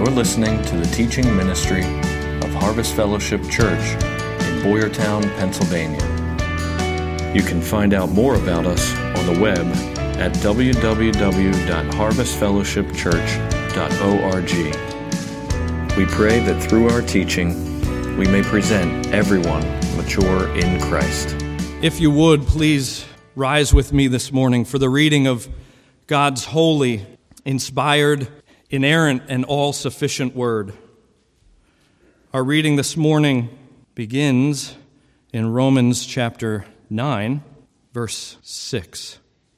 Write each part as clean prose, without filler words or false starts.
You're listening to the teaching ministry of Harvest Fellowship Church in Boyertown, Pennsylvania. You can find out more about us on the web at www.harvestfellowshipchurch.org. We pray that through our teaching, we may present everyone mature in Christ. If you would, please rise with me this morning for the reading of God's holy, inspired, inerrant, and all-sufficient word. Our reading this morning begins in Romans chapter 9, verse 6.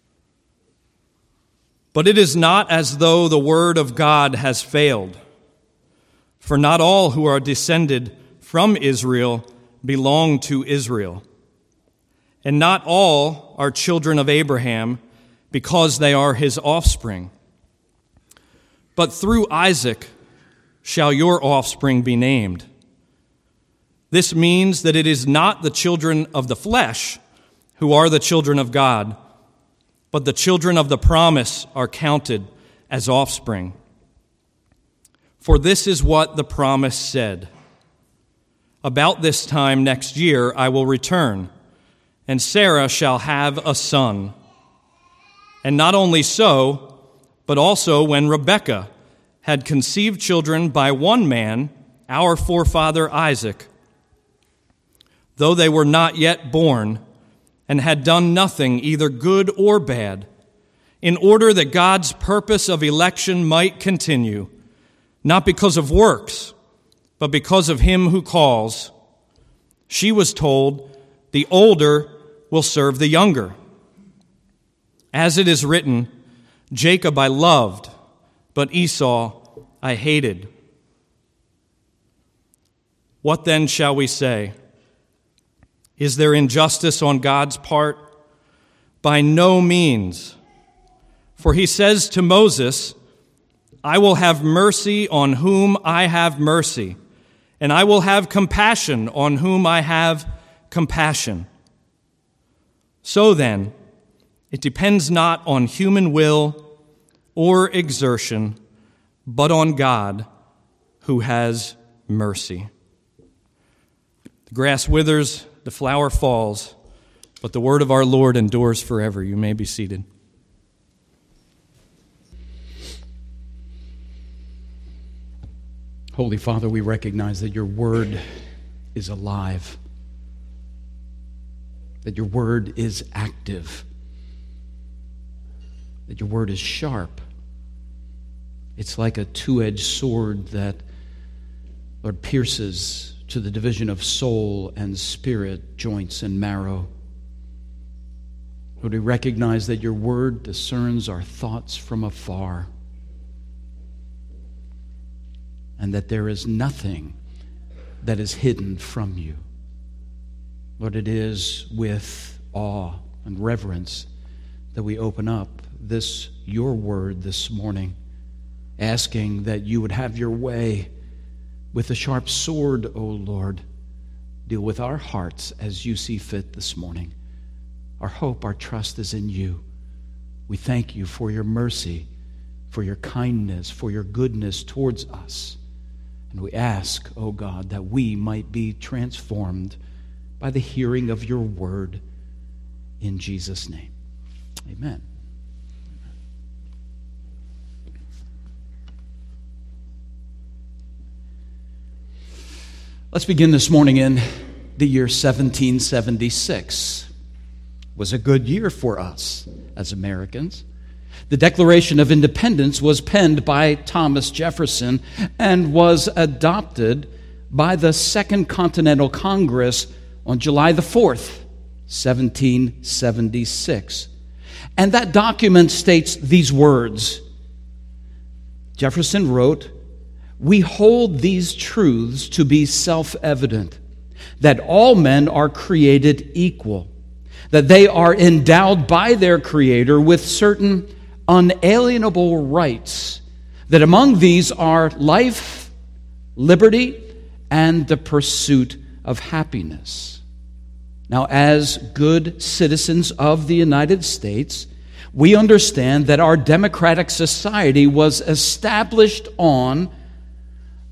But it is not as though the word of God has failed, for not all who are descended from Israel belong to Israel, and not all are children of Abraham because they are his offspring. But through Isaac shall your offspring be named. This means that it is not the children of the flesh who are the children of God, but the children of the promise are counted as offspring. For this is what the promise said: about this time next year I will return, and Sarah shall have a son. And not only so, but also when Rebekah had conceived children by one man, our forefather Isaac, though they were not yet born and had done nothing, either good or bad, in order that God's purpose of election might continue, not because of works, but because of him who calls, she was told, the older will serve the younger. As it is written, Jacob I loved, but Esau I hated. What then shall we say? Is there injustice on God's part? By no means. For he says to Moses, I will have mercy on whom I have mercy, and I will have compassion on whom I have compassion. So then, it depends not on human will or exertion, but on God who has mercy. The grass withers, the flower falls, but the word of our Lord endures forever. You may be seated. Holy Father, we recognize that your word is alive, that your word is active, that your word is sharp. It's like a two-edged sword that, Lord, pierces to the division of soul and spirit, joints and marrow. Lord, we recognize that your word discerns our thoughts from afar, and that there is nothing that is hidden from you. Lord, it is with awe and reverence that we open up this, your word this morning, asking that you would have your way with a sharp sword, O Lord. Deal with our hearts as you see fit this morning. Our hope, our trust is in you. We thank you for your mercy, for your kindness, for your goodness towards us. And we ask, O God, that we might be transformed by the hearing of your word in Jesus' name. Amen. Let's begin this morning in the year 1776. It was a good year for us as Americans. The Declaration of Independence was penned by Thomas Jefferson and was adopted by the Second Continental Congress on July the 4th, 1776. And that document states these words. Jefferson wrote, "We hold these truths to be self-evident, that all men are created equal, that they are endowed by their Creator with certain unalienable rights, that among these are life, liberty, and the pursuit of happiness." Now, as good citizens of the United States, we understand that our democratic society was established on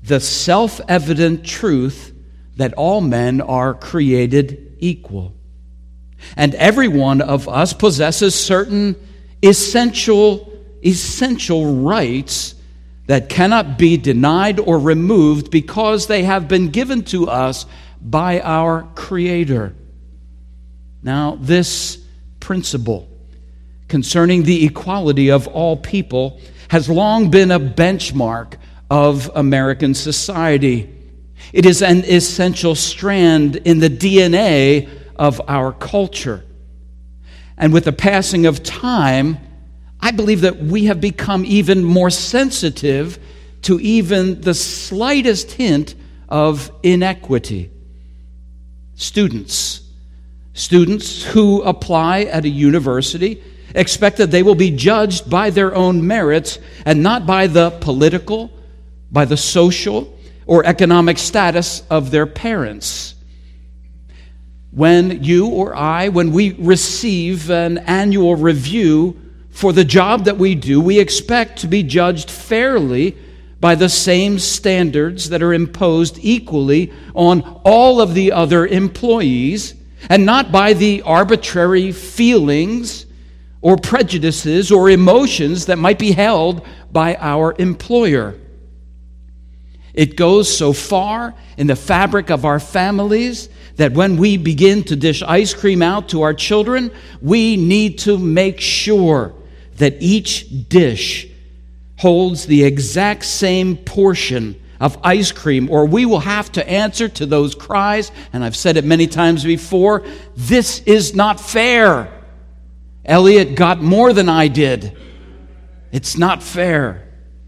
the self-evident truth that all men are created equal. And every one of us possesses certain essential rights that cannot be denied or removed because they have been given to us by our Creator. Now, this principle concerning the equality of all people has long been a benchmark of American society. It is an essential strand in the DNA of our culture. And with the passing of time, I believe that we have become even more sensitive to even the slightest hint of inequity. Students who apply at a university expect that they will be judged by their own merits and not by the political, by the social, or economic status of their parents. When you or I, when we receive an annual review for the job that we do, we expect to be judged fairly by the same standards that are imposed equally on all of the other employees, and not by the arbitrary feelings or prejudices or emotions that might be held by our employer. It goes so far in the fabric of our families that when we begin to dish ice cream out to our children, we need to make sure that each dish holds the exact same portion of ice cream, or we will have to answer to those cries, and I've said it many times before, "This is not fair. Elliot got more than I did. It's not fair."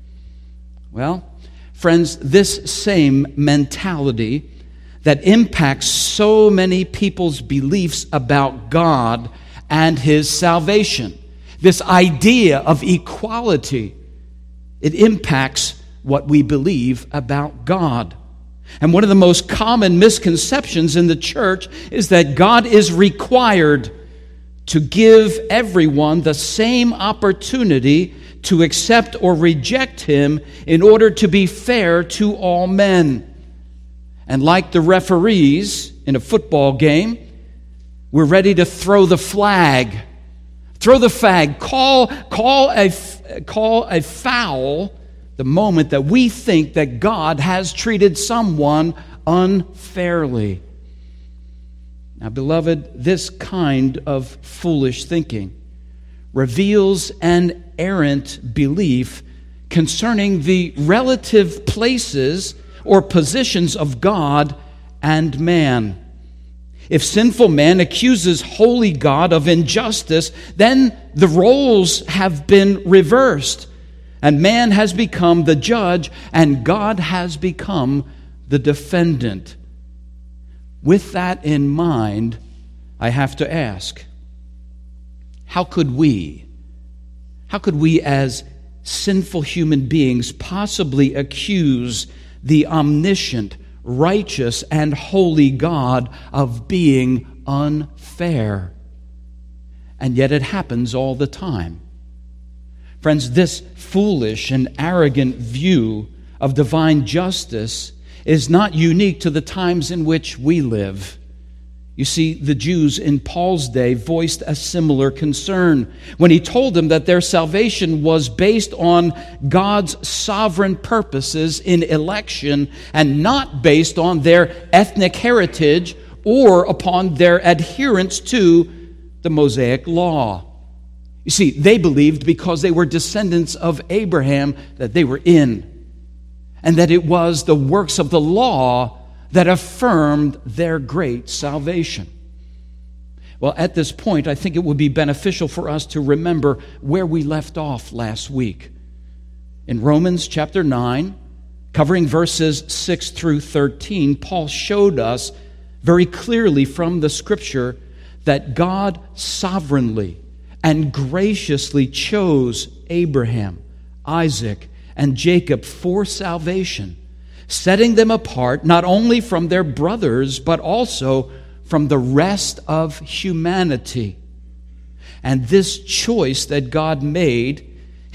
Well, friends, this same mentality that impacts so many people's beliefs about God and His salvation, this idea of equality, it impacts what we believe about God. And one of the most common misconceptions in the church is that God is required to give everyone the same opportunity to accept or reject Him in order to be fair to all men. And like the referees in a football game, we're ready to throw the flag. Throw the flag. Call a foul the moment that we think that God has treated someone unfairly. Now, beloved, this kind of foolish thinking reveals an errant belief concerning the relative places or positions of God and man. If sinful man accuses holy God of injustice, then the roles have been reversed, and man has become the judge, and God has become the defendant. With that in mind, I have to ask, how could we as sinful human beings possibly accuse the omniscient, righteous, and holy God of being unfair? And yet it happens all the time. Friends, this foolish and arrogant view of divine justice is not unique to the times in which we live. You see, the Jews in Paul's day voiced a similar concern when he told them that their salvation was based on God's sovereign purposes in election and not based on their ethnic heritage or upon their adherence to the Mosaic law. You see, they believed because they were descendants of Abraham that they were in, and that it was the works of the law that affirmed their great salvation. Well, at this point, I think it would be beneficial for us to remember where we left off last week. In Romans chapter 9, covering verses 6 through 13, Paul showed us very clearly from the Scripture that God sovereignly and graciously chose Abraham, Isaac, and Jacob for salvation, setting them apart not only from their brothers, but also from the rest of humanity. And this choice that God made,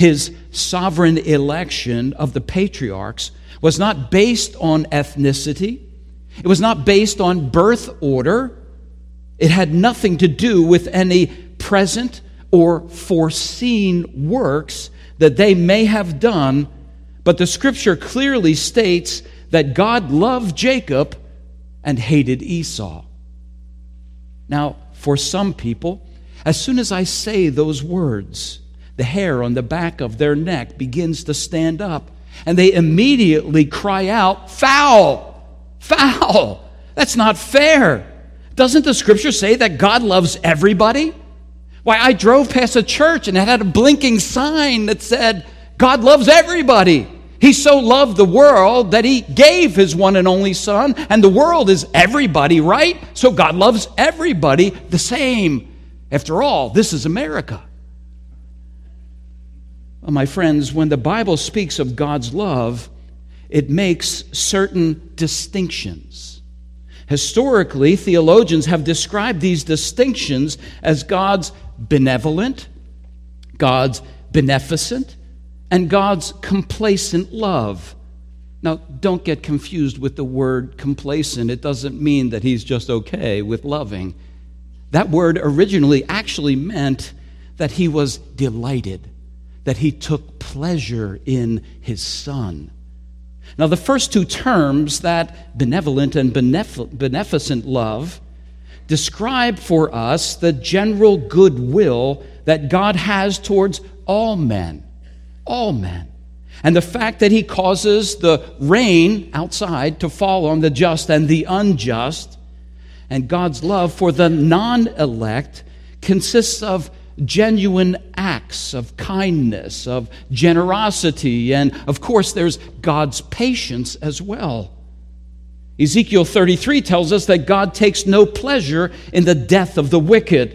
his sovereign election of the patriarchs was not based on ethnicity. It was not based on birth order. It had nothing to do with any present or foreseen works that they may have done, but the Scripture clearly states that God loved Jacob and hated Esau. Now, for some people, as soon as I say those words, the hair on the back of their neck begins to stand up, and they immediately cry out, "Foul! Foul! That's not fair! Doesn't the Scripture say that God loves everybody?" Why, I drove past a church and it had a blinking sign that said, "God loves everybody. He so loved the world that He gave His one and only Son." And the world is everybody, right? So God loves everybody the same. After all, this is America. Well, my friends, when the Bible speaks of God's love, it makes certain distinctions. Historically, theologians have described these distinctions as God's benevolent, God's beneficent, and God's complacent love. Now, don't get confused with the word complacent. It doesn't mean that He's just okay with loving. That word originally actually meant that He was delighted, that He took pleasure in His Son. Now, the first two terms, that benevolent and beneficent love, describe for us the general goodwill that God has towards all men. All men. And the fact that He causes the rain outside to fall on the just and the unjust. And God's love for the non-elect consists of genuine acts of kindness, of generosity, and of course there's God's patience as well. Ezekiel 33 tells us that God takes no pleasure in the death of the wicked.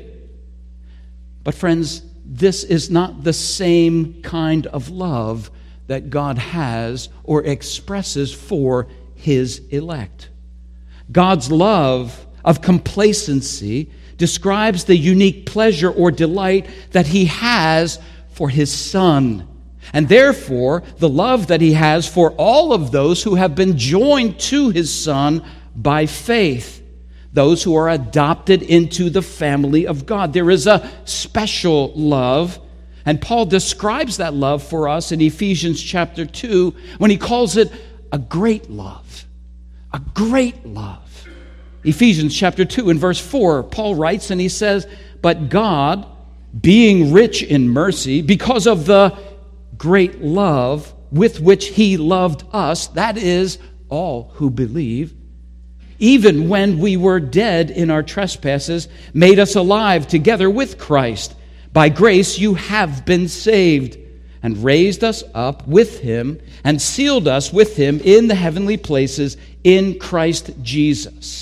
But friends, this is not the same kind of love that God has or expresses for His elect. God's love of complacency describes the unique pleasure or delight that He has for His Son. And therefore, the love that He has for all of those who have been joined to His Son by faith, those who are adopted into the family of God. There is a special love, and Paul describes that love for us in Ephesians chapter 2 when he calls it a great love. A great love. Ephesians chapter 2 and verse 4, Paul writes and he says, "But God, being rich in mercy, because of the great love with which He loved us," that is, all who believe, "even when we were dead in our trespasses, made us alive together with Christ. By grace you have been saved, and raised us up with Him, and sealed us with Him in the heavenly places in Christ Jesus."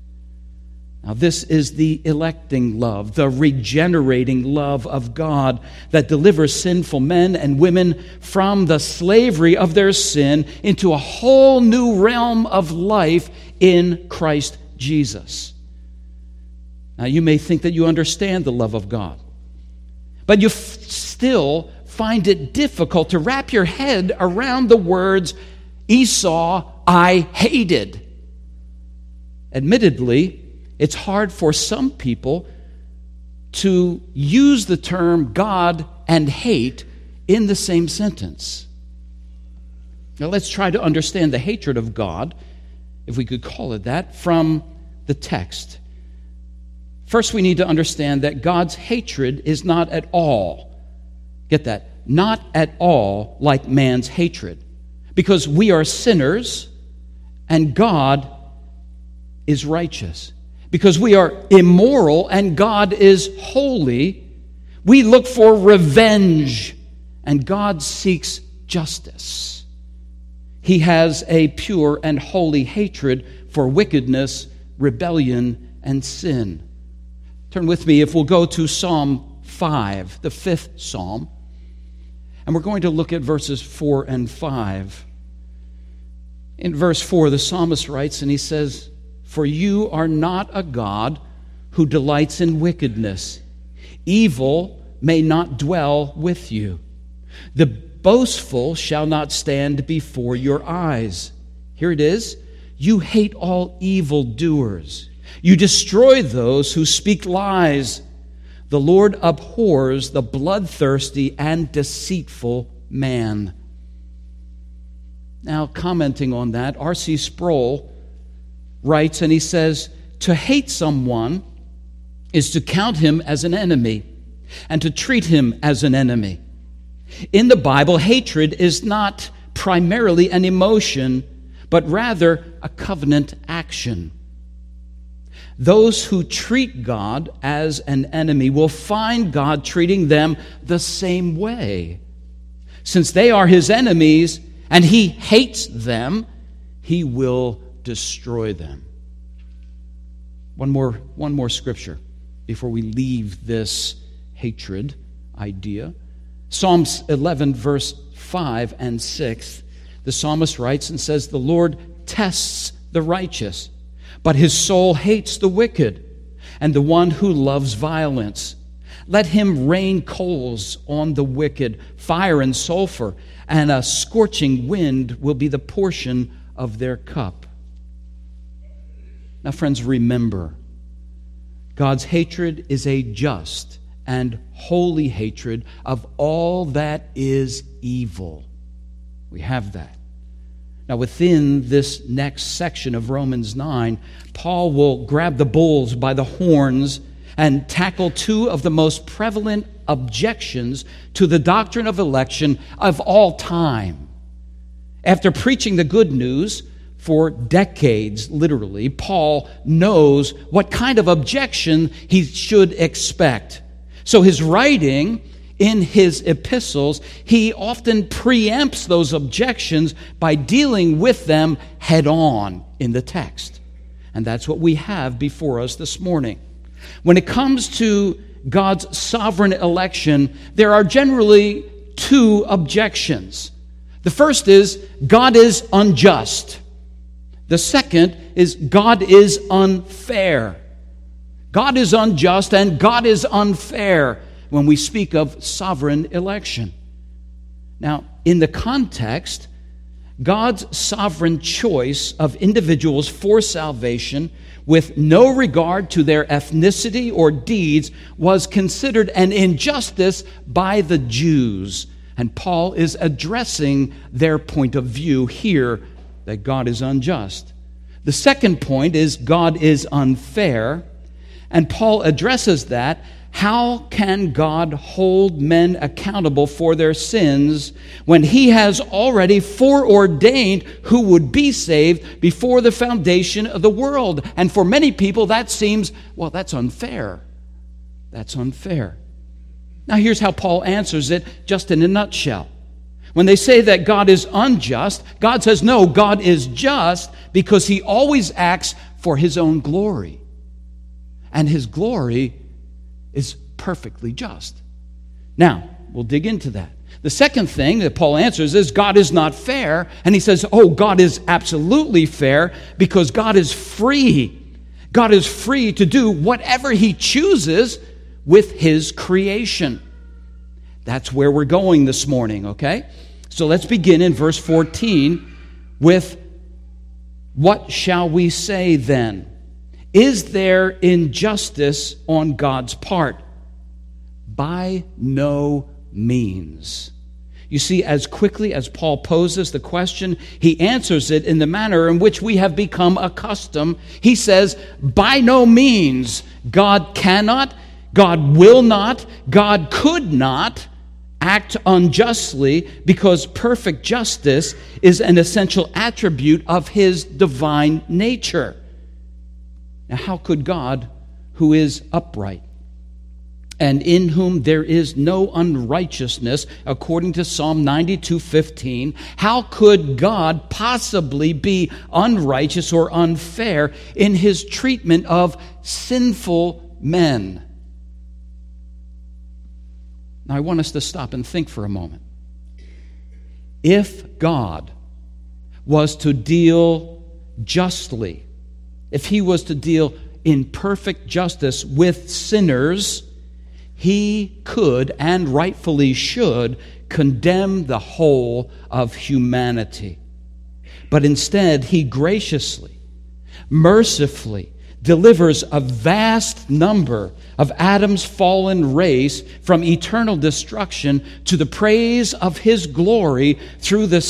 Now, this is the electing love, the regenerating love of God that delivers sinful men and women from the slavery of their sin into a whole new realm of life in Christ Jesus. Now, you may think that you understand the love of God, but you still find it difficult to wrap your head around the words, "Esau I hated." Admittedly, it's hard for some people to use the term God and hate in the same sentence. Now let's try to understand the hatred of God, if we could call it that, from the text. First, we need to understand that God's hatred is not at all, get that, not at all like man's hatred. Because we are sinners and God is righteous. Because we are immoral and God is holy, we look for revenge and God seeks justice. He has a pure and holy hatred for wickedness, rebellion, and sin. Turn with me, if we'll go to Psalm 5, the 5th Psalm, and we're going to look at verses 4 and 5. In verse 4, the psalmist writes, and he says, "For you are not a God who delights in wickedness. Evil may not dwell with you. The boastful shall not stand before your eyes. Here it is. You hate all evildoers. You destroy those who speak lies. The Lord abhors the bloodthirsty and deceitful man. Now, commenting on that, R.C. Sproul writes, and he says, to hate someone is to count him as an enemy and to treat him as an enemy. In the Bible, hatred is not primarily an emotion, but rather a covenant action. Those who treat God as an enemy will find God treating them the same way. Since they are his enemies and he hates them, he will destroy them. One more scripture before we leave this hatred idea. Psalms 11, verse 5 and 6. The psalmist writes and says, the Lord tests the righteous, but his soul hates the wicked and the one who loves violence. Let him rain coals on the wicked, fire and sulfur, and a scorching wind will be the portion of their cup. Now, friends, remember, God's hatred is a just and holy hatred of all that is evil. We have that. Now, within this next section of Romans 9, Paul will grab the bulls by the horns and tackle two of the most prevalent objections to the doctrine of election of all time. After preaching the good news for decades, literally, Paul knows what kind of objection he should expect. So his writing in his epistles, he often preempts those objections by dealing with them head on in the text. And that's what we have before us this morning. When it comes to God's sovereign election, there are generally two objections. The first is, God is unjust. The second is, God is unfair. God is unjust and God is unfair when we speak of sovereign election. Now, in the context, God's sovereign choice of individuals for salvation with no regard to their ethnicity or deeds was considered an injustice by the Jews. And Paul is addressing their point of view here, that God is unjust. The second point is God is unfair. And Paul addresses that. How can God hold men accountable for their sins when he has already foreordained who would be saved before the foundation of the world? And for many people, that seems, well, that's unfair. That's unfair. Now, here's how Paul answers it, just in a nutshell. When they say that God is unjust, God says, no, God is just because he always acts for his own glory. And his glory is perfectly just. Now, we'll dig into that. The second thing that Paul answers is God is not fair. And he says, oh, God is absolutely fair because God is free. God is free to do whatever he chooses with his creation. That's where we're going this morning, okay? So let's begin in verse 14 with, what shall we say then? Is there injustice on God's part? By no means. You see, as quickly as Paul poses the question, he answers it in the manner in which we have become accustomed. He says, by no means. God cannot, God will not, God could not act unjustly because perfect justice is an essential attribute of his divine nature. Now, how could God, who is upright, and in whom there is no unrighteousness, according to Psalm 92:15, how could God possibly be unrighteous or unfair in his treatment of sinful men? Now, I want us to stop and think for a moment. If God was to deal justly, if he was to deal in perfect justice with sinners, he could and rightfully should condemn the whole of humanity. But instead, he graciously, mercifully delivers a vast number of Adam's fallen race from eternal destruction to the praise of his glory through the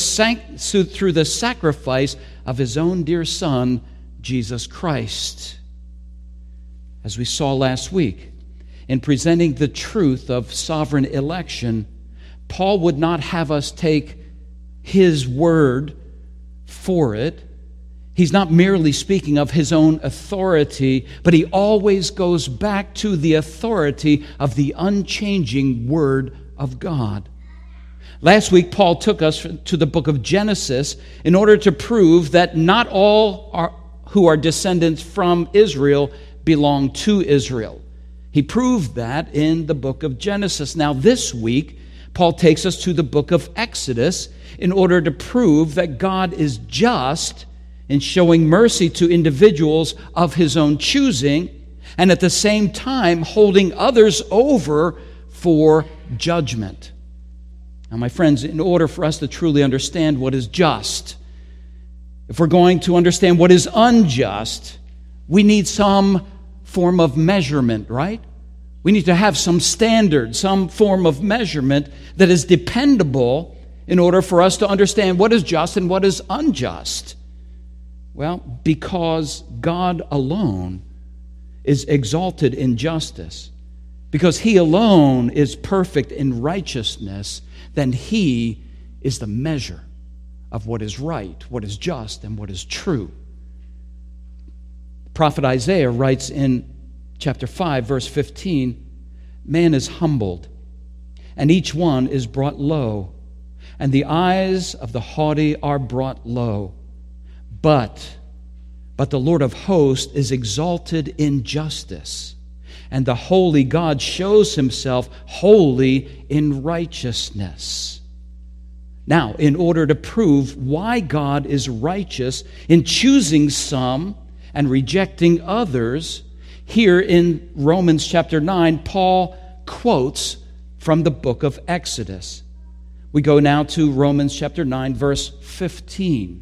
sacrifice of his own dear Son, Jesus Christ. As we saw last week, in presenting the truth of sovereign election, Paul would not have us take his word for it. He's not merely speaking of his own authority, but he always goes back to the authority of the unchanging Word of God. Last week, Paul took us to the book of Genesis in order to prove that not all who are descendants from Israel belong to Israel. He proved that in the book of Genesis. Now, this week, Paul takes us to the book of Exodus in order to prove that God is just in showing mercy to individuals of his own choosing, and at the same time holding others over for judgment. Now, my friends, in order for us to truly understand what is just, if we're going to understand what is unjust, we need some form of measurement, right? We need to have some standard, some form of measurement that is dependable in order for us to understand what is just and what is unjust. Well, because God alone is exalted in justice, because he alone is perfect in righteousness, then he is the measure of what is right, what is just, and what is true. The prophet Isaiah writes in chapter 5, verse 15, "Man is humbled, and each one is brought low, and the eyes of the haughty are brought low. But the Lord of hosts is exalted in justice, and the holy God shows himself holy in righteousness." Now, in order to prove why God is righteous in choosing some and rejecting others, here in Romans chapter 9, Paul quotes from the book of Exodus. We go now to Romans chapter 9, verse 15.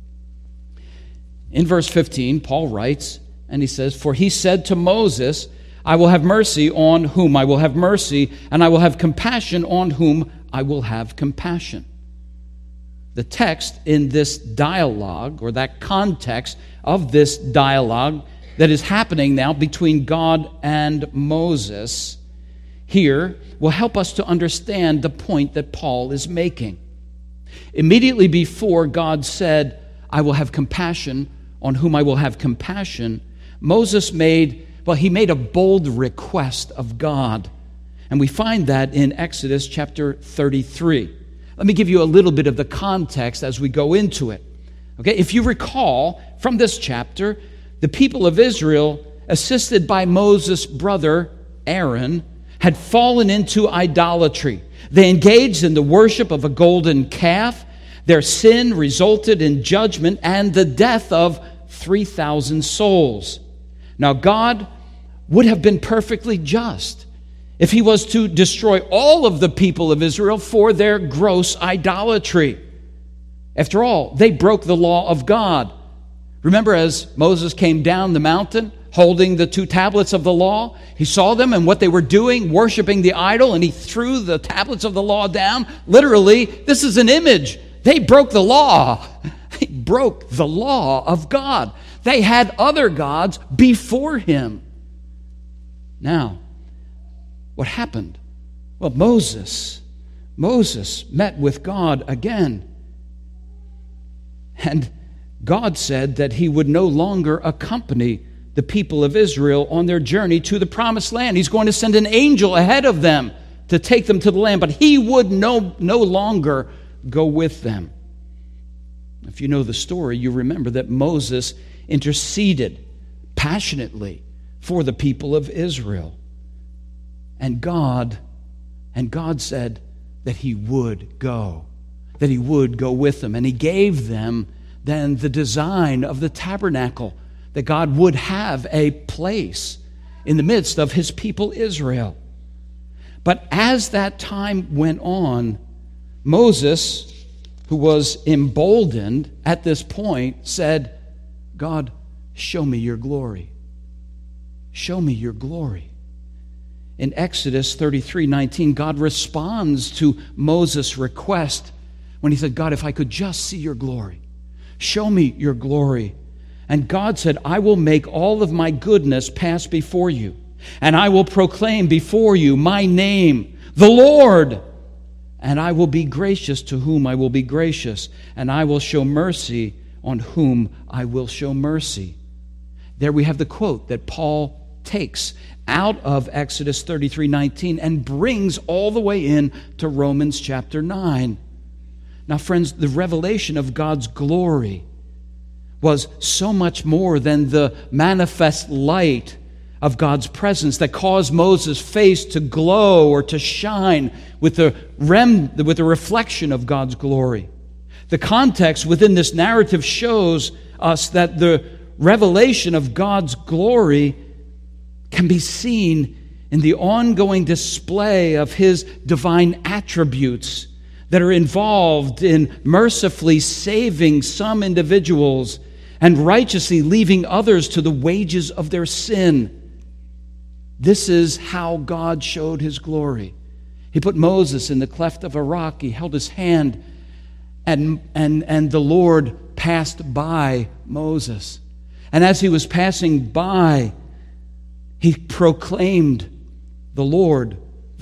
In verse 15, Paul writes, and he says, "For he said to Moses, I will have mercy on whom I will have mercy, and I will have compassion on whom I will have compassion." The text in this dialogue, or that context of this dialogue that is happening now between God and Moses, here will help us to understand the point that Paul is making. Immediately before God said, "I will have compassion on whom I will have compassion," Moses made a bold request of God. And we find that in Exodus chapter 33. Let me give you a little bit of the context as we go into it. Okay, if you recall from this chapter, the people of Israel, assisted by Moses' brother Aaron, had fallen into idolatry. They engaged in the worship of a golden calf. Their sin resulted in judgment and the death of 3,000 souls. Now, God would have been perfectly just if he was to destroy all of the people of Israel for their gross idolatry. After all, they broke the law of God. Remember, as Moses came down the mountain holding the 2 tablets of the law, he saw them and what they were doing, worshiping the idol, and he threw the tablets of the law down. Literally, this is an image. They broke the law. They broke the law of God. They had other gods before him. Now, what happened? Well, Moses met with God again. And God said that he would no longer accompany the people of Israel on their journey to the promised land. He's going to send an angel ahead of them to take them to the land, but he would no longer go with them. If you know the story, you remember that Moses interceded passionately for the people of Israel. And God said that he would go with them. And he gave them then the design of the tabernacle, that God would have a place in the midst of his people Israel. But as that time went on, Moses, who was emboldened at this point, said, God, show me your glory. Show me your glory. In Exodus 33:19, God responds to Moses' request when he said, God, if I could just see your glory, show me your glory. And God said, I will make all of my goodness pass before you, and I will proclaim before you my name, the Lord. And I will be gracious to whom I will be gracious, and I will show mercy on whom I will show mercy. There we have the quote that Paul takes out of Exodus 33:19 and brings all the way in to Romans chapter 9. Now, friends, the revelation of God's glory was so much more than the manifest light of God's presence that caused Moses' face to glow or to shine with the reflection of God's glory. The context within this narrative shows us that the revelation of God's glory can be seen in the ongoing display of His divine attributes that are involved in mercifully saving some individuals and righteously leaving others to the wages of their sin. This is how God showed His glory. He put Moses in the cleft of a rock. He held his hand, and the Lord passed by Moses. And as he was passing by, he proclaimed, the Lord,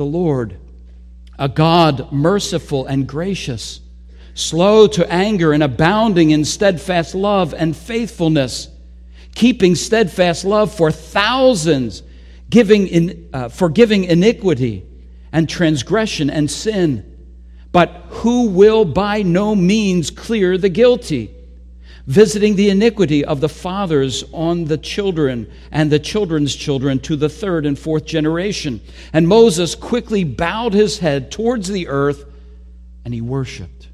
a God merciful and gracious, slow to anger and abounding in steadfast love and faithfulness, keeping steadfast love for thousands, forgiving iniquity and transgression and sin, but who will by no means clear the guilty, visiting the iniquity of the fathers on the children and the children's children to the third and fourth generation. And Moses quickly bowed his head towards the earth, and he worshiped.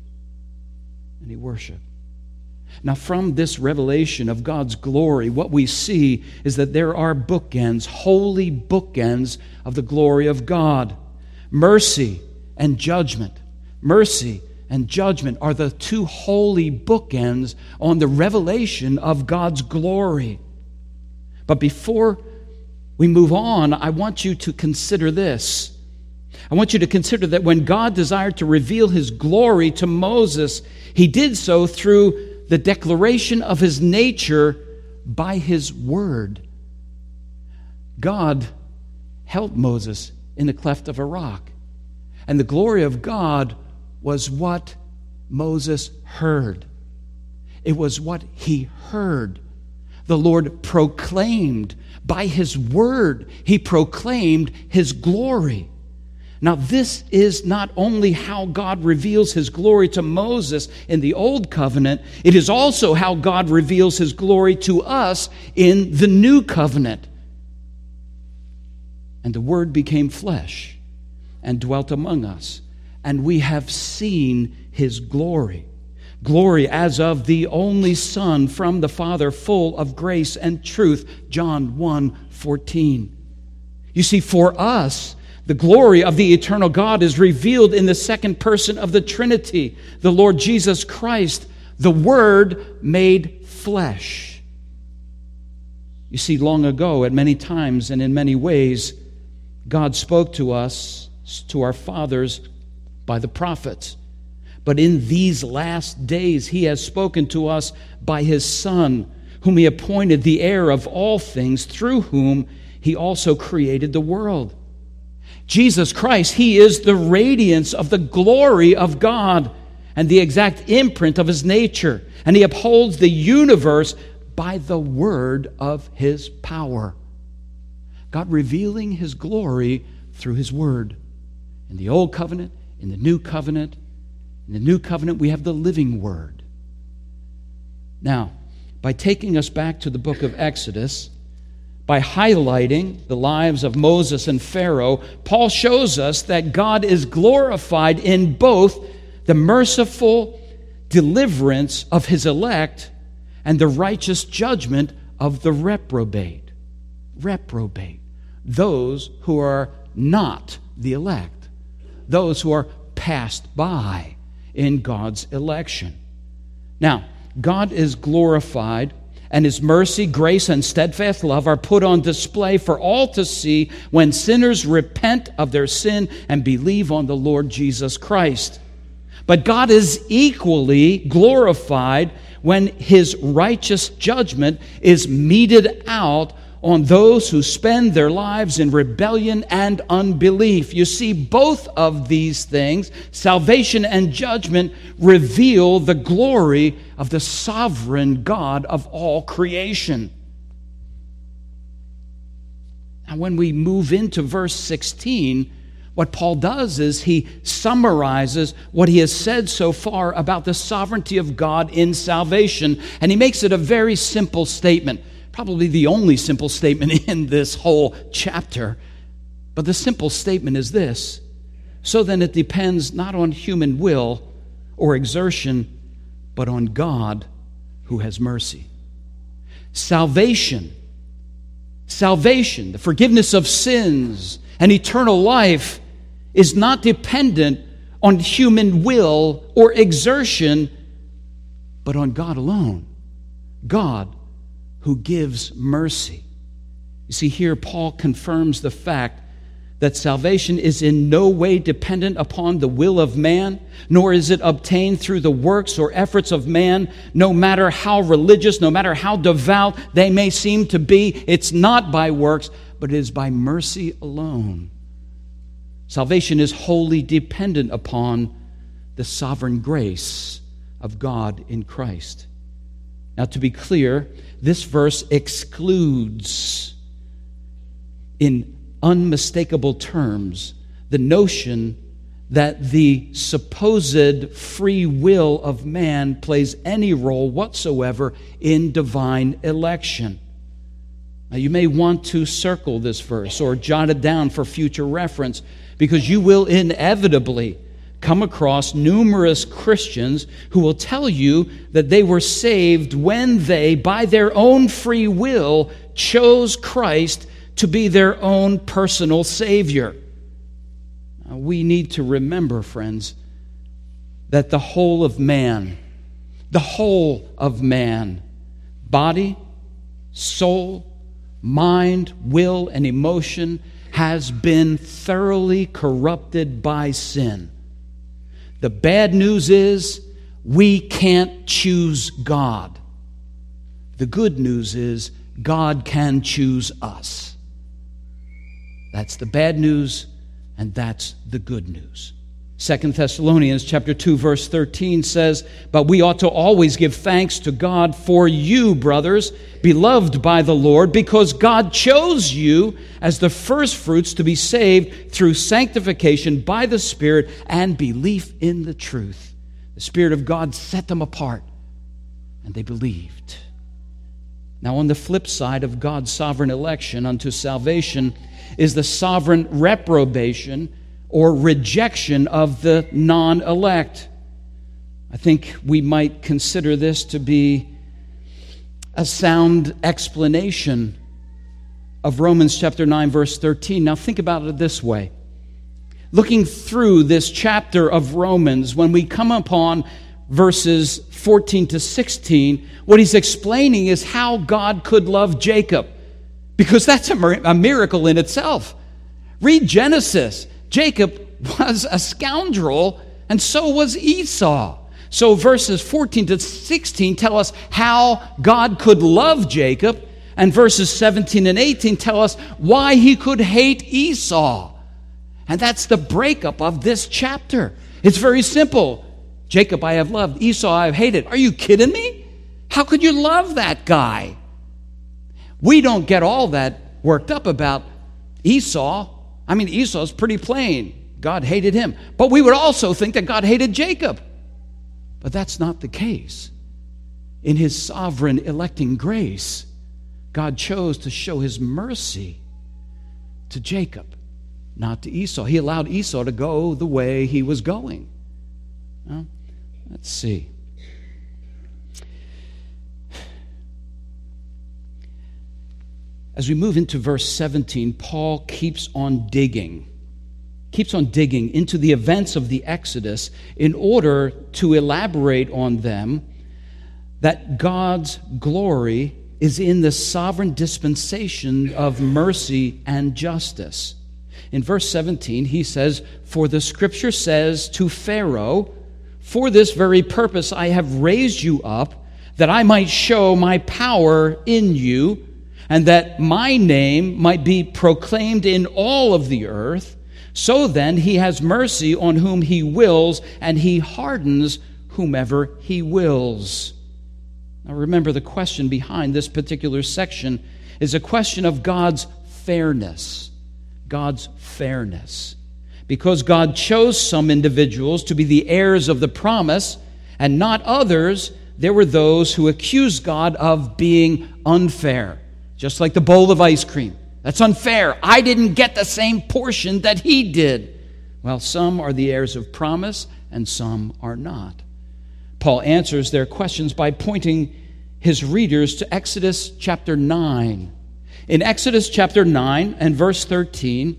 Now, from this revelation of God's glory, what we see is that there are bookends, holy bookends of the glory of God. Mercy and judgment. Mercy and judgment are the two holy bookends on the revelation of God's glory. But before we move on, I want you to consider this. I want you to consider that when God desired to reveal His glory to Moses, He did so through the declaration of His nature by His word. God held Moses in the cleft of a rock, and the glory of God was what Moses heard. It was what he heard. The Lord proclaimed by His word. He proclaimed His glory. Now, this is not only how God reveals His glory to Moses in the Old Covenant, it is also how God reveals His glory to us in the New Covenant. And the Word became flesh and dwelt among us, and we have seen His glory. Glory as of the only Son from the Father, full of grace and truth. John 1:14. You see, for us, the glory of the eternal God is revealed in the second person of the Trinity, the Lord Jesus Christ, the Word made flesh. You see, long ago, at many times and in many ways, God spoke to us, to our fathers, by the prophets. But in these last days, He has spoken to us by His Son, whom He appointed the heir of all things, through whom He also created the world. Jesus Christ, He is the radiance of the glory of God and the exact imprint of His nature. And He upholds the universe by the word of His power. God revealing His glory through His word. In the Old Covenant, in the New Covenant. In the New Covenant, we have the living word. Now, by taking us back to the book of Exodus, by highlighting the lives of Moses and Pharaoh, Paul shows us that God is glorified in both the merciful deliverance of His elect and the righteous judgment of the reprobate. Reprobate. Those who are not the elect. Those who are passed by. in God's election. Now, God is glorified, and His mercy, grace, and steadfast love are put on display for all to see when sinners repent of their sin and believe on the Lord Jesus Christ. But God is equally glorified when His righteous judgment is meted out on those who spend their lives in rebellion and unbelief. You see, both of these things, salvation and judgment, reveal the glory of the sovereign God of all creation. Now, when we move into verse 16, what Paul does is he summarizes what he has said so far about the sovereignty of God in salvation, and he makes it a very simple statement. Probably the only simple statement in this whole chapter. But the simple statement is this: so then it depends not on human will or exertion, but on God who has mercy. Salvation, the forgiveness of sins, and eternal life is not dependent on human will or exertion, but on God alone. God who gives mercy. You see, here Paul confirms the fact that salvation is in no way dependent upon the will of man, nor is it obtained through the works or efforts of man, no matter how religious, no matter how devout they may seem to be. It's not by works, but it is by mercy alone. Salvation is wholly dependent upon the sovereign grace of God in Christ. Now, to be clear, this verse excludes, in unmistakable terms, the notion that the supposed free will of man plays any role whatsoever in divine election. Now, you may want to circle this verse or jot it down for future reference, because you will inevitably come across numerous Christians who will tell you that they were saved when they, by their own free will, chose Christ to be their own personal Savior. Now, we need to remember, friends, that the whole of man, body, soul, mind, will, and emotion, has been thoroughly corrupted by sin. The bad news is we can't choose God. The good news is God can choose us. That's the bad news, and that's the good news. 2 Thessalonians chapter 2, verse 13 says, "But we ought to always give thanks to God for you, brothers, beloved by the Lord, because God chose you as the firstfruits to be saved through sanctification by the Spirit and belief in the truth." The Spirit of God set them apart, and they believed. Now, on the flip side of God's sovereign election unto salvation is the sovereign reprobation or rejection of the non-elect. I think we might consider this to be a sound explanation of Romans chapter 9, verse 13. Now think about it this way. Looking through this chapter of Romans, when we come upon verses 14 to 16, what he's explaining is how God could love Jacob, because that's a miracle in itself. Read Genesis. Jacob was a scoundrel, and so was Esau. So verses 14 to 16 tell us how God could love Jacob, and verses 17 and 18 tell us why he could hate Esau. And that's the breakup of this chapter. It's very simple. Jacob I have loved, Esau I have hated. Are you kidding me? How could you love that guy? We don't get all that worked up about Esau. I mean, Esau's pretty plain. God hated him. But we would also think that God hated Jacob. But that's not the case. In His sovereign electing grace, God chose to show His mercy to Jacob, not to Esau. He allowed Esau to go the way he was going. Well, let's see. As we move into verse 17, Paul keeps on digging keeps on digging into the events of the Exodus in order to elaborate on them, that God's glory is in the sovereign dispensation of mercy and justice. In verse 17, he says, "For the Scripture says to Pharaoh, for this very purpose I have raised you up, that I might show my power in you, and that my name might be proclaimed in all of the earth. So then he has mercy on whom he wills, and he hardens whomever he wills." Now remember, the question behind this particular section is a question of God's fairness. God's fairness. Because God chose some individuals to be the heirs of the promise and not others, there were those who accused God of being unfair. Just like the bowl of ice cream. That's unfair. I didn't get the same portion that he did. Well, some are the heirs of promise and some are not. Paul answers their questions by pointing his readers to Exodus chapter 9. In Exodus chapter 9 and verse 13,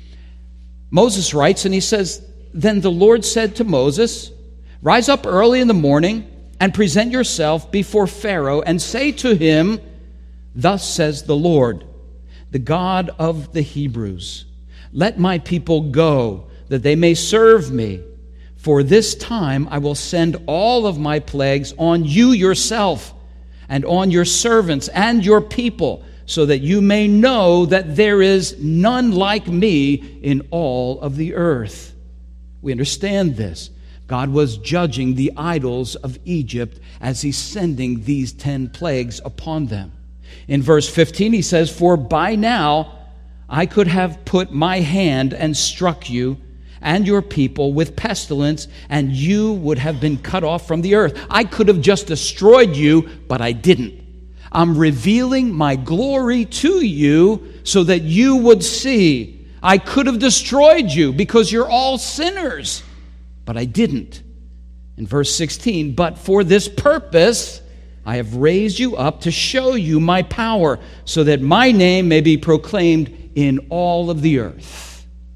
Moses writes, and he says, "Then the Lord said to Moses, rise up early in the morning and present yourself before Pharaoh and say to him, thus says the Lord, the God of the Hebrews, let my people go, that they may serve me. For this time I will send all of my plagues on you yourself and on your servants and your people, so that you may know that there is none like me in all of the earth." We understand this. God was judging the idols of Egypt as he's sending these 10 plagues upon them. In verse 15 he says, "For by now I could have put my hand and struck you and your people with pestilence, and you would have been cut off from the earth." I could have just destroyed you, but I didn't. I'm revealing my glory to you so that you would see. I could have destroyed you because you're all sinners, but I didn't. In verse 16, "But for this purpose I have raised you up to show you my power, so that my name may be proclaimed in all of the earth."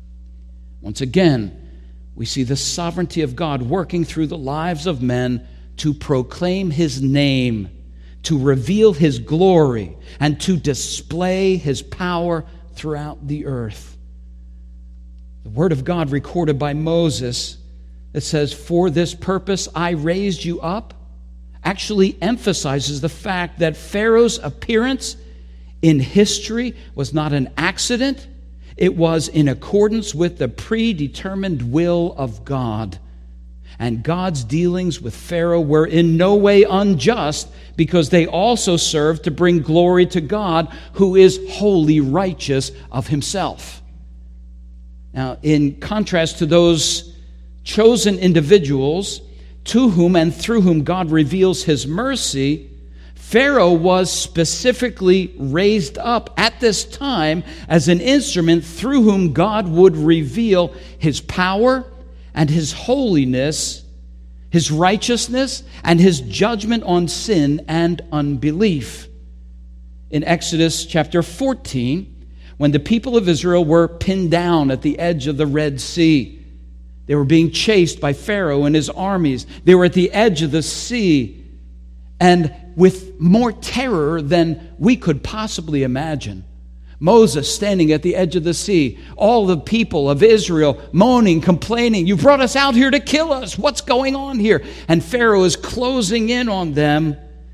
Once again, we see the sovereignty of God working through the lives of men to proclaim his name, to reveal his glory, and to display his power throughout the earth. The word of God recorded by Moses that says, "For this purpose I raised you up," actually emphasizes the fact that Pharaoh's appearance in history was not an accident. It was in accordance with the predetermined will of God. And God's dealings with Pharaoh were in no way unjust, because they also served to bring glory to God, who is wholly righteous of himself. Now, in contrast to those chosen individuals to whom and through whom God reveals his mercy, Pharaoh was specifically raised up at this time as an instrument through whom God would reveal his power and his holiness, his righteousness, and his judgment on sin and unbelief. In Exodus chapter 14, when the people of Israel were pinned down at the edge of the Red Sea, they were being chased by Pharaoh and his armies. They were at the edge of the sea, and with more terror than we could possibly imagine. Moses standing at the edge of the sea, all the people of Israel moaning, complaining, "You brought us out here to kill us. What's going on here?" And Pharaoh is closing in on them.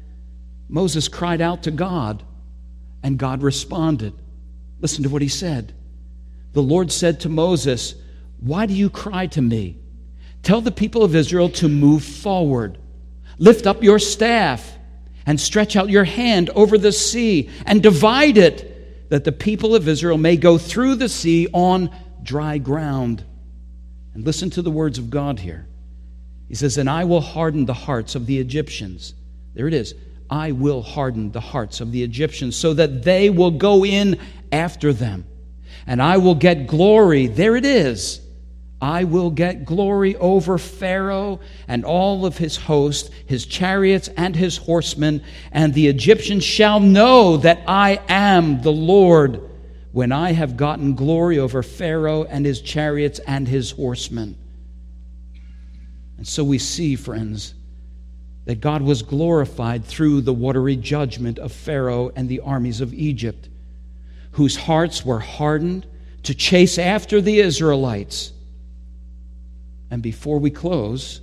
Moses cried out to God, and God responded. Listen to what he said. The Lord said to Moses, "Why do you cry to me? Tell the people of Israel to move forward. Lift up your staff and stretch out your hand over the sea and divide it, that the people of Israel may go through the sea on dry ground." And listen to the words of God here. He says, "And I will harden the hearts of the Egyptians." There it is. I will harden the hearts of the Egyptians so that they will go in after them. And I will get glory. There it is. I will get glory over Pharaoh and all of his host, his chariots and his horsemen, and the Egyptians shall know that I am the Lord when I have gotten glory over Pharaoh and his chariots and his horsemen. And so we see, friends, that God was glorified through the watery judgment of Pharaoh and the armies of Egypt, whose hearts were hardened to chase after the Israelites. And before we close,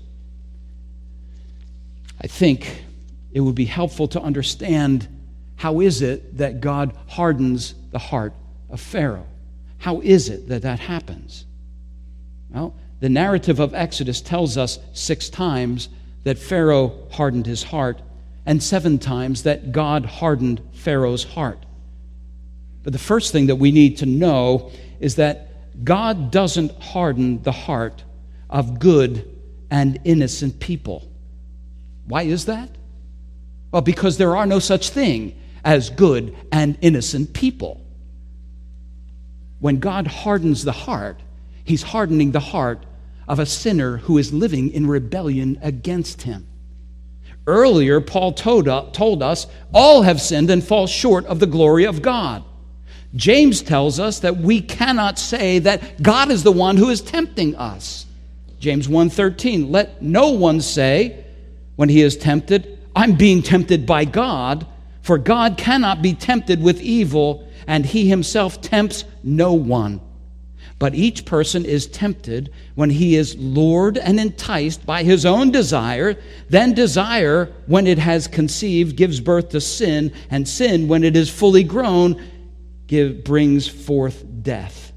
I think it would be helpful to understand, how is it that God hardens the heart of Pharaoh? How is it that that happens? Well, the narrative of Exodus tells us 6 times that Pharaoh hardened his heart, and 7 times that God hardened Pharaoh's heart. But the first thing that we need to know is that God doesn't harden the heart of good and innocent people. Why is that? Well, because there are no such thing as good and innocent people. When God hardens the heart, He's hardening the heart of a sinner who is living in rebellion against Him. Earlier, Paul told us, all have sinned and fall short of the glory of God. James tells us that we cannot say that God is the one who is tempting us. James 1:13, let no one say when he is tempted, I'm being tempted by God, for God cannot be tempted with evil, and He Himself tempts no one. But each person is tempted when he is lured and enticed by his own desire. Then desire, when it has conceived, gives birth to sin, and sin, when it is fully grown, brings forth death.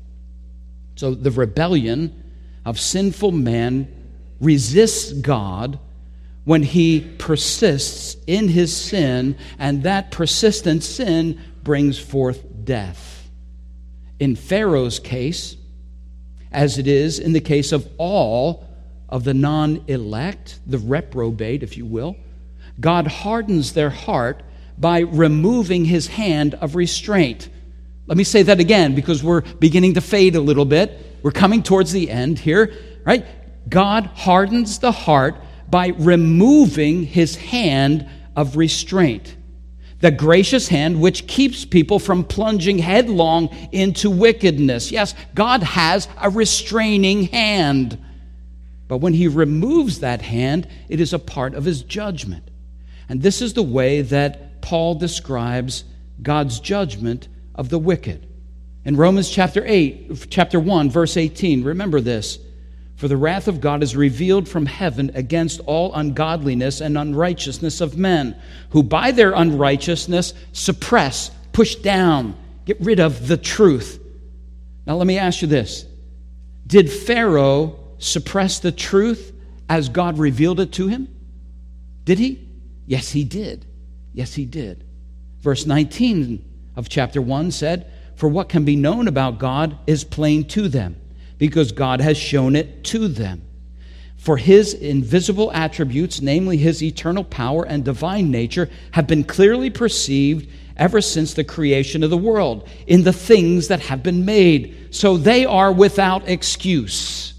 So the rebellion of sinful man resists God when he persists in his sin, and that persistent sin brings forth death. In Pharaoh's case, as it is in the case of all of the non-elect, the reprobate, if you will, God hardens their heart by removing His hand of restraint. Let me say that again, because we're beginning to fade a little bit. We're coming towards the end here, right? God hardens the heart by removing His hand of restraint. The gracious hand which keeps people from plunging headlong into wickedness. Yes, God has a restraining hand. But when He removes that hand, it is a part of His judgment. And this is the way that Paul describes God's judgment of the wicked. In Romans chapter 1, verse 18, remember this. For the wrath of God is revealed from heaven against all ungodliness and unrighteousness of men, who by their unrighteousness suppress, push down, get rid of the truth. Now let me ask you this. Did Pharaoh suppress the truth as God revealed it to him? Did he? Yes, he did. Yes, he did. Verse 19 of chapter 1 said, for what can be known about God is plain to them, because God has shown it to them. For His invisible attributes, namely His eternal power and divine nature, have been clearly perceived ever since the creation of the world in the things that have been made, so they are without excuse.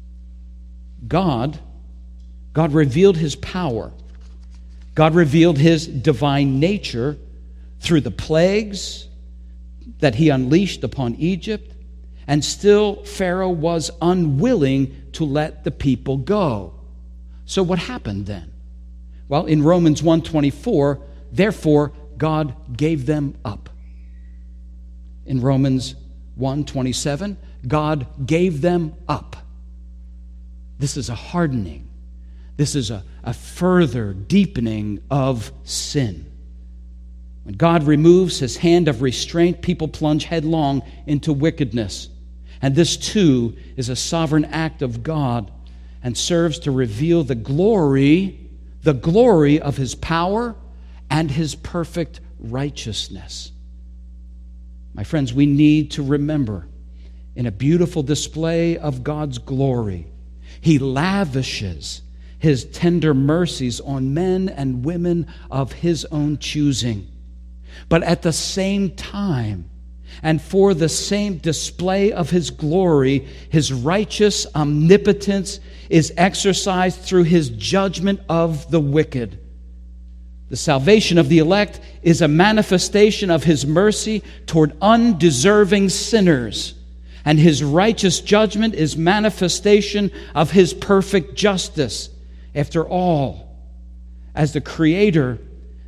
God revealed His power. God revealed His divine nature through the plagues that He unleashed upon Egypt. And still, Pharaoh was unwilling to let the people go. So what happened then? Well, in Romans 1:24, therefore, God gave them up. In Romans 1:27, God gave them up. This is a hardening. This is a further deepening of sin. When God removes His hand of restraint, people plunge headlong into wickedness. And this, too, is a sovereign act of God and serves to reveal the glory of His power and His perfect righteousness. My friends, we need to remember, in a beautiful display of God's glory, He lavishes His tender mercies on men and women of His own choosing. But at the same time, and for the same display of His glory, His righteous omnipotence is exercised through His judgment of the wicked. The salvation of the elect is a manifestation of His mercy toward undeserving sinners. And His righteous judgment is manifestation of His perfect justice. After all, as the Creator,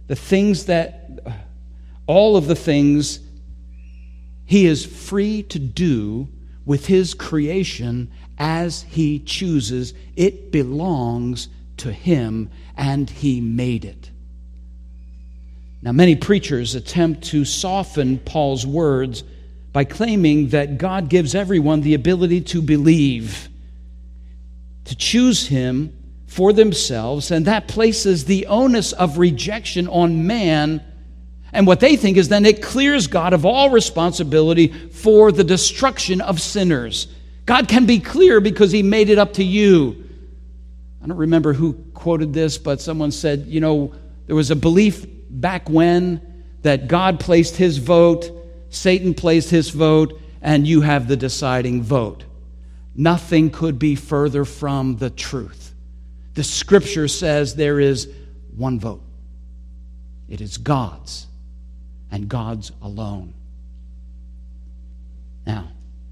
all of the things He is free to do with His creation as He chooses. It belongs to Him, and He made it. Now, many preachers attempt to soften Paul's words by claiming that God gives everyone the ability to believe, to choose Him for themselves, and that places the onus of rejection on man. And what they think is then it clears God of all responsibility for the destruction of sinners. God can be clear because He made it up to you. I don't remember who quoted this, but someone said, there was a belief back when that God placed His vote, Satan placed his vote, and you have the deciding vote. Nothing could be further from the truth. The Scripture says there is one vote. It is God's, and God's alone. Now,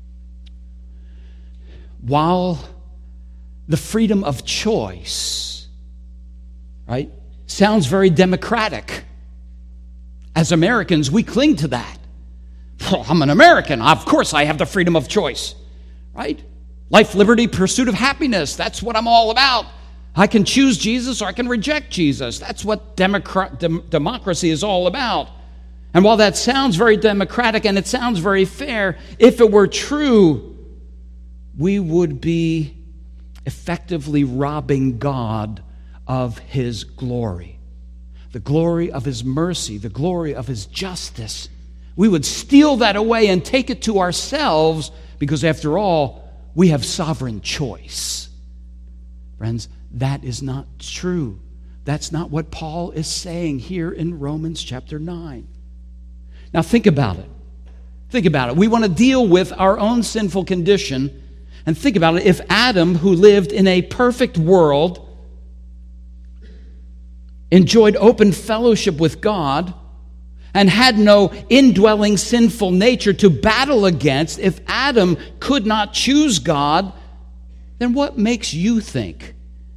while the freedom of choice, right, sounds very democratic, as Americans, we cling to that. Well, I'm an American. Of course I have the freedom of choice, right? Life, liberty, pursuit of happiness. That's what I'm all about. I can choose Jesus or I can reject Jesus. That's what democracy is all about. And while that sounds very democratic and it sounds very fair, if it were true, we would be effectively robbing God of His glory, the glory of His mercy, the glory of His justice. We would steal that away and take it to ourselves because, after all, we have sovereign choice. Friends, that is not true. That's not what Paul is saying here in Romans chapter 9. Now think about it. Think about it. We want to deal with our own sinful condition, and think about it. If Adam, who lived in a perfect world, enjoyed open fellowship with God, and had no indwelling sinful nature to battle against, if Adam could not choose God, then what makes you think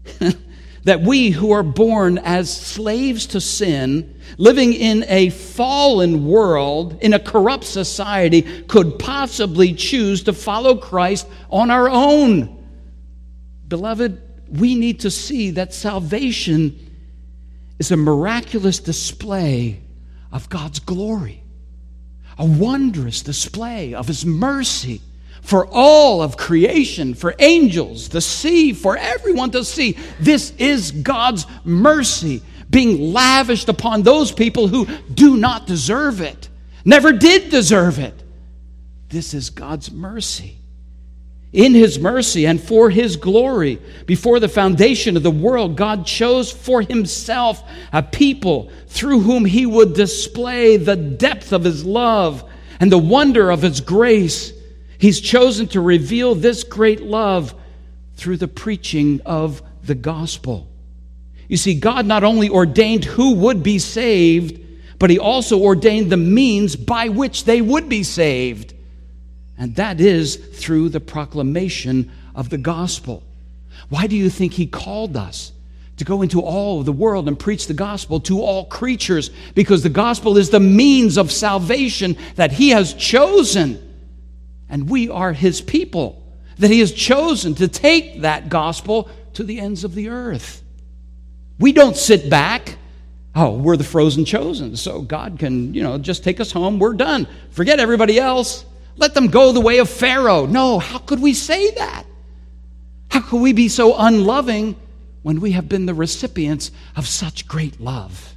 that we who are born as slaves to sin, living in a fallen world, in a corrupt society, could possibly choose to follow Christ on our own? Beloved, we need to see that salvation is a miraculous display of God's glory, a wondrous display of His mercy for all of creation, for angels, the sea, for everyone to see. This is God's mercy being lavished upon those people who do not deserve it, never did deserve it. This is God's mercy. In His mercy and for His glory, before the foundation of the world, God chose for Himself a people through whom He would display the depth of His love and the wonder of His grace. He's chosen to reveal this great love through the preaching of the gospel. You see, God not only ordained who would be saved, but He also ordained the means by which they would be saved. And that is through the proclamation of the gospel. Why do you think He called us to go into all of the world and preach the gospel to all creatures? Because the gospel is the means of salvation that He has chosen. And we are His people, that He has chosen to take that gospel to the ends of the earth. We don't sit back. Oh, we're the frozen chosen, so God can, just take us home. We're done. Forget everybody else. Let them go the way of Pharaoh. No, how could we say that? How could we be so unloving when we have been the recipients of such great love?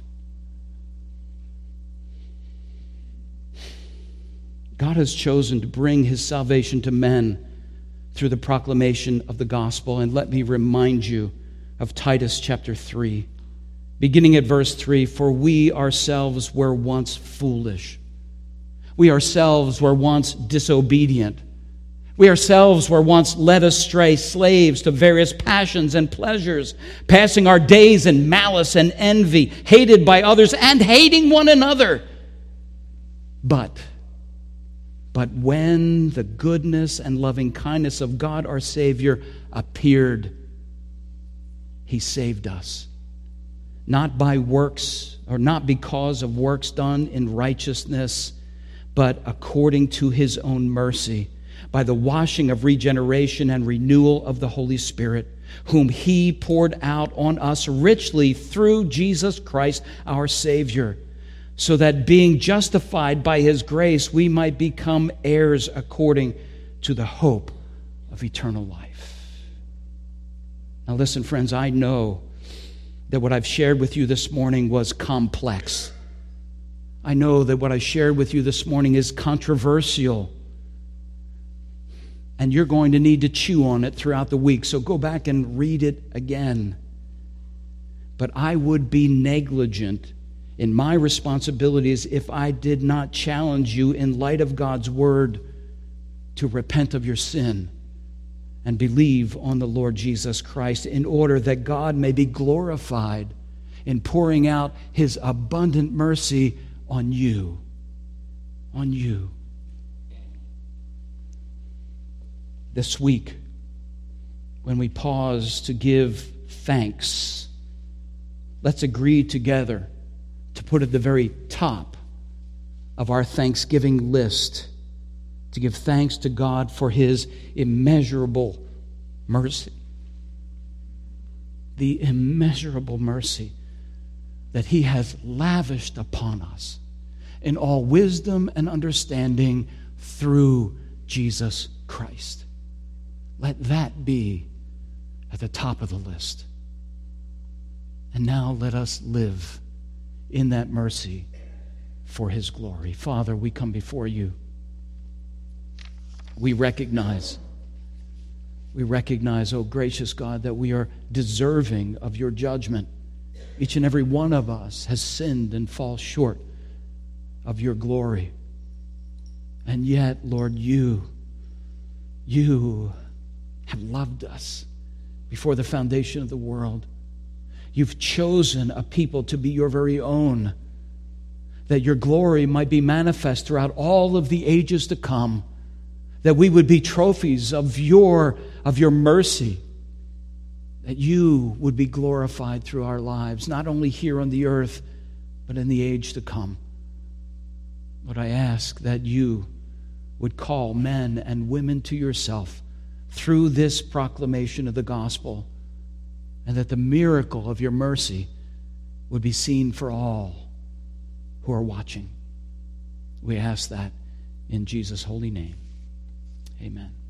God has chosen to bring His salvation to men through the proclamation of the gospel. And let me remind you of Titus chapter 3, beginning at verse 3, "For we ourselves were once foolish. We ourselves were once disobedient. We ourselves were once led astray, slaves to various passions and pleasures, passing our days in malice and envy, hated by others and hating one another. But when the goodness and loving kindness of God our Savior appeared, He saved us, not by works, or not because of works done in righteousness, but according to His own mercy, by the washing of regeneration and renewal of the Holy Spirit, whom He poured out on us richly through Jesus Christ our Savior, so that being justified by His grace, we might become heirs according to the hope of eternal life. Now listen, friends, I know that what I've shared with you this morning was complex. I know that what I shared with you this morning is controversial. And you're going to need to chew on it throughout the week, so go back and read it again. But I would be negligent in my responsibilities if I did not challenge you in light of God's word to repent of your sin and believe on the Lord Jesus Christ, in order that God may be glorified in pouring out His abundant mercy on you. On you. This week, when we pause to give thanks, let's agree together to put at the very top of our Thanksgiving list to give thanks to God for His immeasurable mercy. The immeasurable mercy that He has lavished upon us in all wisdom and understanding through Jesus Christ. Let that be at the top of the list. And now let us live in that mercy for His glory. Father, we come before You. We recognize, oh gracious God, that we are deserving of Your judgment. Each and every one of us has sinned and falls short of Your glory. And yet, Lord, You have loved us before the foundation of the world. You've chosen a people to be Your very own, that Your glory might be manifest throughout all of the ages to come, that we would be trophies of Your mercy, that You would be glorified through our lives, not only here on the earth, but in the age to come. Lord, I ask that You would call men and women to Yourself through this proclamation of the gospel, and that the miracle of Your mercy would be seen for all who are watching. We ask that in Jesus' holy name. Amen.